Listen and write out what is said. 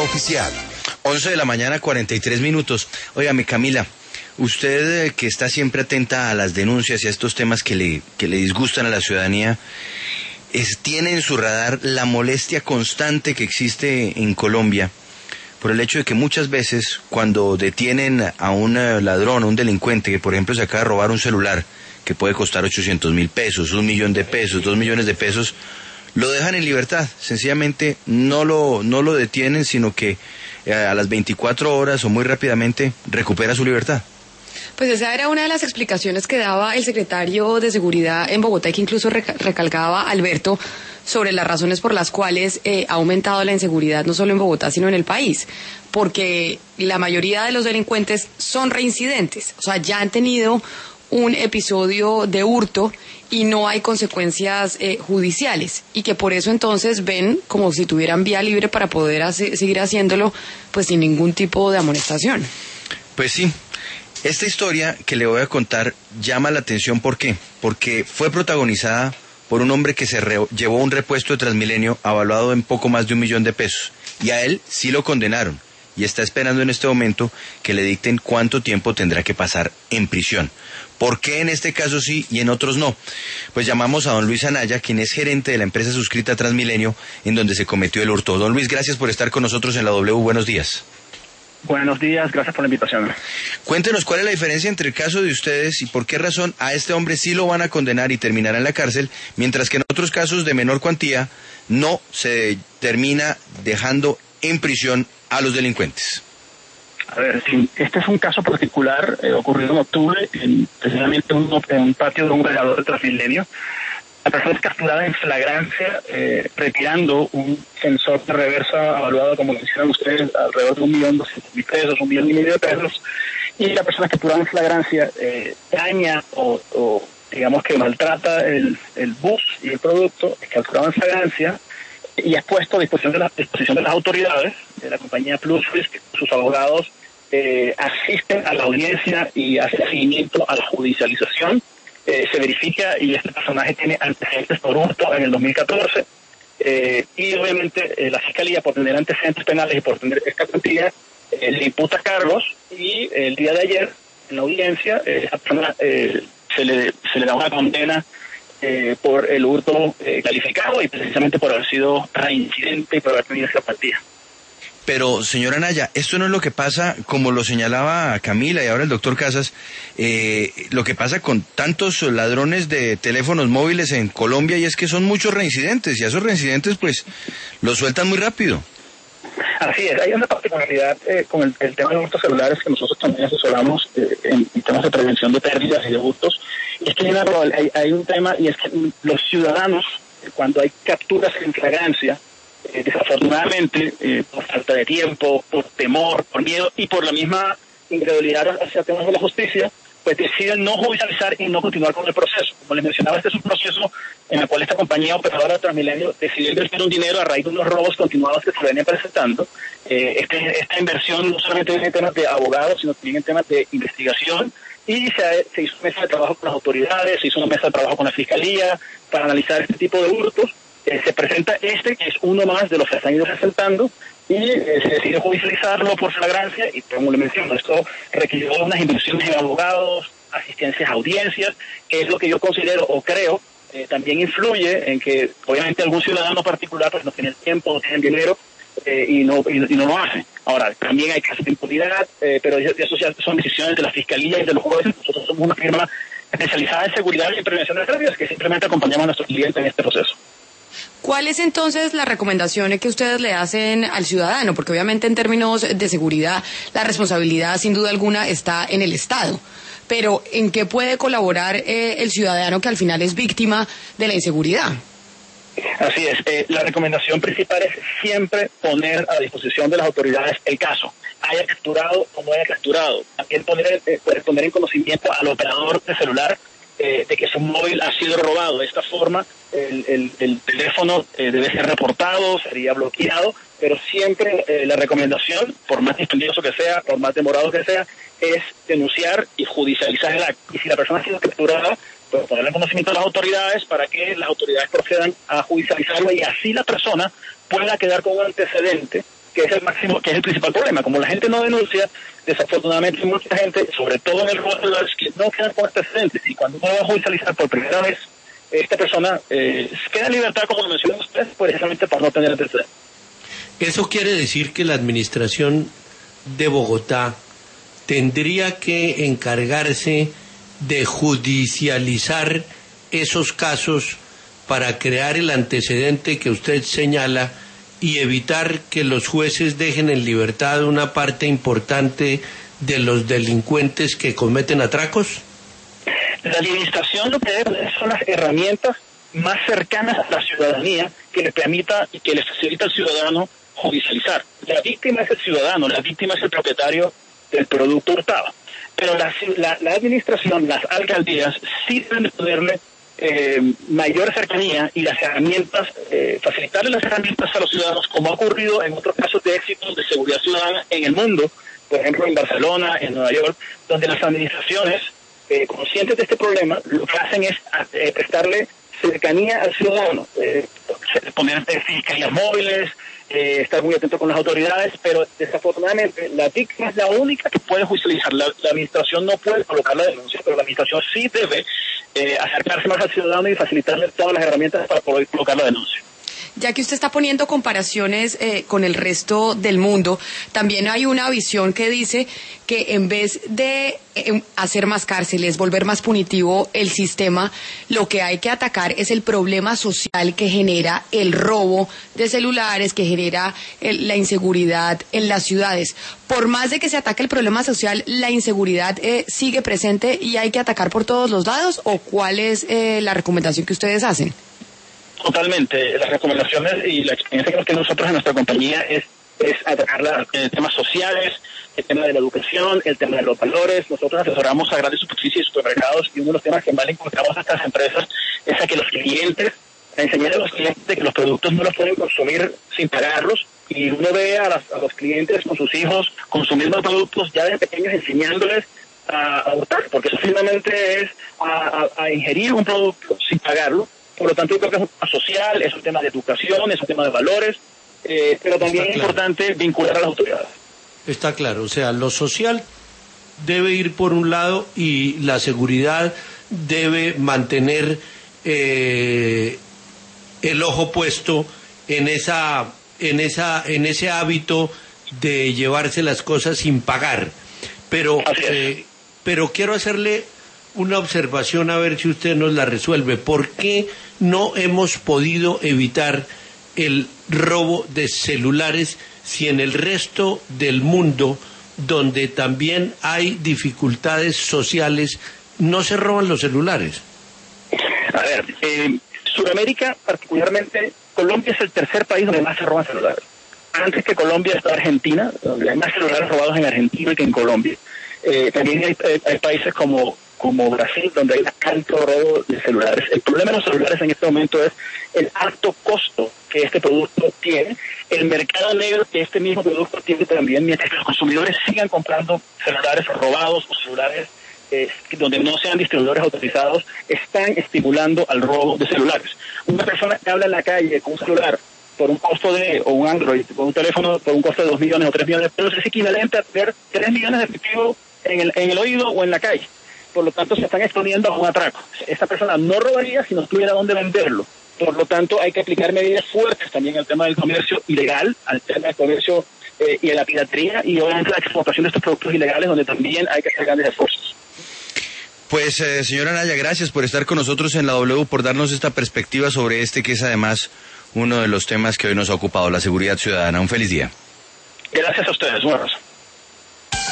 oficial. 11 de la mañana, 43 minutos. Óigame, Camila, usted que está siempre atenta a las denuncias y a estos temas que le disgustan a la ciudadanía, ¿tiene en su radar la molestia constante que existe en Colombia por el hecho de que muchas veces cuando detienen a un ladrón, a un delincuente que por ejemplo se acaba de robar un celular que puede costar 800.000 pesos, 1 millón de pesos, 2 millones de pesos, lo dejan en libertad? Sencillamente no lo detienen, sino que a las 24 horas o muy rápidamente recupera su libertad. Pues esa era una de las explicaciones que daba el secretario de Seguridad en Bogotá y que incluso recalcaba Alberto sobre las razones por las cuales ha aumentado la inseguridad no solo en Bogotá sino en el país, porque la mayoría de los delincuentes son reincidentes, o sea, ya han tenido un episodio de hurto y no hay consecuencias judiciales, y que por eso entonces ven como si tuvieran vía libre para poder seguir haciéndolo pues sin ningún tipo de amonestación. Pues sí. Esta historia que le voy a contar llama la atención. ¿Por qué? Porque fue protagonizada por un hombre que se llevó un repuesto de Transmilenio avaluado en poco más de 1 millón de pesos. Y a él sí lo condenaron. Y está esperando en este momento que le dicten cuánto tiempo tendrá que pasar en prisión. ¿Por qué en este caso sí y en otros no? Pues llamamos a don Luis Anaya, quien es gerente de la empresa suscrita Transmilenio, en donde se cometió el hurto. Don Luis, gracias por estar con nosotros en la W. Buenos días. Buenos días, gracias por la invitación. Cuéntenos cuál es la diferencia entre el caso de ustedes y por qué razón a este hombre sí lo van a condenar y terminará en la cárcel, mientras que en otros casos de menor cuantía no se termina dejando en prisión a los delincuentes. A ver, sí, este es un caso particular ocurrido en octubre, precisamente en un patio de un velador de Transmilenio. La persona es capturada en flagrancia, retirando un sensor de reversa evaluado, como mencionan ustedes, alrededor de 1.200.000 pesos, 1,5 millones de pesos, y la persona capturada en flagrancia daña o digamos que maltrata el bus y el producto, es capturado en flagrancia y es puesto a disposición de las autoridades de la compañía Plusrisk. Sus abogados asisten a la audiencia y hacen seguimiento a la judicialización. Se verifica y este personaje tiene antecedentes por hurto en el 2014 y obviamente la Fiscalía, por tener antecedentes penales y por tener esta cuantía, le imputa cargos, y el día de ayer en la audiencia esa persona se le da una condena por el hurto calificado y precisamente por haber sido reincidente y por haber tenido esa cuantía. Pero, señora Anaya, esto no es lo que pasa, como lo señalaba Camila y ahora el doctor Casas, lo que pasa con tantos ladrones de teléfonos móviles en Colombia, y es que son muchos reincidentes, y a esos reincidentes pues los sueltan muy rápido. Así es, hay una particularidad con el tema de hurtos celulares que nosotros también asesoramos en temas de prevención de pérdidas y de hurtos, y es que hay un tema, y es que los ciudadanos, cuando hay capturas en flagrancia, desafortunadamente, por falta de tiempo, por temor, por miedo y por la misma incredulidad hacia temas de la justicia, pues deciden no judicializar y no continuar con el proceso. Como les mencionaba, este es un proceso en el cual esta compañía operadora de Transmilenio decidió invertir un dinero a raíz de unos robos continuados que se venían presentando. Esta inversión no solamente en temas de abogados, sino también en temas de investigación, y se hizo una mesa de trabajo con las autoridades, se hizo una mesa de trabajo con la Fiscalía para analizar este tipo de hurtos. Se presenta que es uno más de los que se han ido presentando, y se decidió judicializarlo por flagrancia, y como le menciono, esto requirió unas inversiones en abogados, asistencias a audiencias, que es lo que yo considero o creo también influye en que obviamente algún ciudadano particular pues no tiene el tiempo, no tiene el dinero y no lo hace. Ahora, también hay casos de impunidad, pero eso ya son decisiones de la Fiscalía y de los jueces. Nosotros somos una firma especializada en seguridad y en prevención de pérdidas que simplemente acompañamos a nuestros clientes en este proceso. ¿Cuál es entonces la recomendación que ustedes le hacen al ciudadano? Porque obviamente en términos de seguridad la responsabilidad sin duda alguna está en el Estado. Pero ¿en qué puede colaborar el ciudadano que al final es víctima de la inseguridad? Así es. La recomendación principal es siempre poner a disposición de las autoridades el caso, haya capturado o no haya capturado. También poner en conocimiento al operador de celular de que su móvil ha sido robado. De esta forma el teléfono debe ser reportado, sería bloqueado, pero siempre la recomendación, por más dispendioso que sea, por más demorado que sea, es denunciar y judicializar el acto. Y si la persona ha sido capturada, pues ponerle conocimiento a las autoridades para que las autoridades procedan a judicializarlo, y así la persona pueda quedar con un antecedente que es el máximo, que es el principal problema. Como la gente no denuncia, desafortunadamente mucha gente, sobre todo en el robo de celulares, que no quedan con antecedentes, y cuando uno va a judicializar por primera vez, esta persona queda en libertad, como lo mencionan ustedes, precisamente por no tener antecedentes. Eso quiere decir que la administración de Bogotá tendría que encargarse de judicializar esos casos para crear el antecedente que usted señala y evitar que los jueces dejen en libertad una parte importante de los delincuentes que cometen atracos? La administración lo que debe tener son las herramientas más cercanas a la ciudadanía que le permita y que le facilita al ciudadano judicializar. La víctima es el ciudadano, la víctima es el propietario del producto hurtado. Pero la administración, las alcaldías, sí deben de ponerle mayor cercanía y las herramientas, facilitarle las herramientas a los ciudadanos, como ha ocurrido en otros casos de éxito de seguridad ciudadana en el mundo, por ejemplo en Barcelona, en Nueva York, donde las administraciones, conscientes de este problema, lo que hacen es prestarle cercanía al ciudadano, poner fiscalías móviles, estar muy atento con las autoridades, pero desafortunadamente la víctima es la única que puede judicializar. La administración no puede colocar la denuncia, pero la administración sí debe acercarse más al ciudadano y facilitarle todas las herramientas para poder colocar la denuncia. Ya que usted está poniendo comparaciones con el resto del mundo, también hay una visión que dice que en vez de hacer más cárceles, volver más punitivo el sistema, lo que hay que atacar es el problema social que genera el robo de celulares, que genera la inseguridad en las ciudades. Por más de que se ataque el problema social, ¿la inseguridad sigue presente y hay que atacar por todos los lados? ¿O cuál es la recomendación que ustedes hacen? Totalmente. Las recomendaciones y la experiencia que nos tenemos nosotros en nuestra compañía es atacar temas sociales, el tema de la educación, el tema de los valores. Nosotros asesoramos a grandes superficies y supermercados, y uno de los temas que más le inculcamos a estas empresas es a que los clientes, a enseñar a los clientes de que los productos no los pueden consumir sin pagarlos, y uno ve a los clientes con sus hijos consumiendo productos ya de pequeños, enseñándoles a hurtar, porque eso finalmente es a ingerir un producto sin pagarlo. Por lo tanto, yo creo que es un tema social, es un tema de educación, es un tema de valores, pero también es importante vincular a las autoridades. Está claro, o sea, lo social debe ir por un lado y la seguridad debe mantener el ojo puesto en ese hábito de llevarse las cosas sin pagar. Pero quiero hacerle una observación a ver si usted nos la resuelve. ¿Por qué no hemos podido evitar el robo de celulares si en el resto del mundo, donde también hay dificultades sociales, no se roban los celulares? A ver, Sudamérica, particularmente Colombia, es el tercer país donde más se roban celulares. Antes que Colombia está Argentina, donde hay más celulares robados en Argentina que en Colombia. También hay países como Brasil, donde hay un alto robo de celulares. El problema de los celulares en este momento es el alto costo que este producto tiene, el mercado negro que este mismo producto tiene también, mientras que los consumidores sigan comprando celulares robados o celulares donde no sean distribuidores autorizados, están estimulando al robo de celulares. Una persona que habla en la calle con un celular por un costo o un Android, con un teléfono por un costo de 2 millones o 3 millones de pesos, es equivalente a tener 3 millones de efectivo en el oído o en la calle. Por lo tanto, se están exponiendo a un atraco. Esta persona no robaría si no tuviera dónde venderlo. Por lo tanto, hay que aplicar medidas fuertes también al tema del comercio ilegal, al tema del comercio y de la piratería, y obviamente la exportación de estos productos ilegales, donde también hay que hacer grandes esfuerzos. Pues, señora Anaya, gracias por estar con nosotros en la W, por darnos esta perspectiva sobre que es además uno de los temas que hoy nos ha ocupado, la seguridad ciudadana. Un feliz día. Gracias a ustedes. Un abrazo.